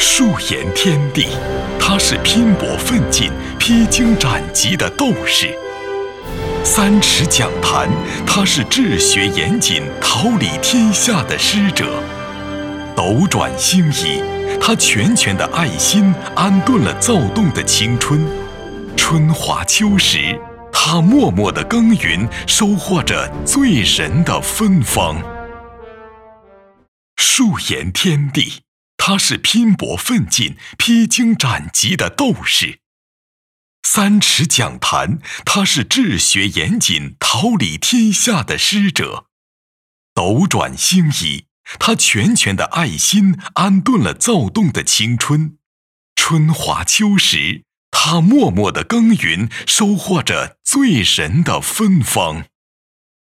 数言天地，他是拼搏奋进、披荆斩棘的斗士；三尺讲坛，他是治学严谨、桃李天下的师者；斗转星移，他拳拳的爱心安顿了躁动的青春；春华秋实，他默默的耕耘，收获着醉人的芬芳。数言天地，他是拼搏奋进、披荆斩棘的斗士；三尺讲坛，他是治学严谨、桃李天下的师者；斗转星移，他拳拳的爱心安顿了躁动的青春；春华秋实，他默默的耕耘，收获着醉人的芬芳。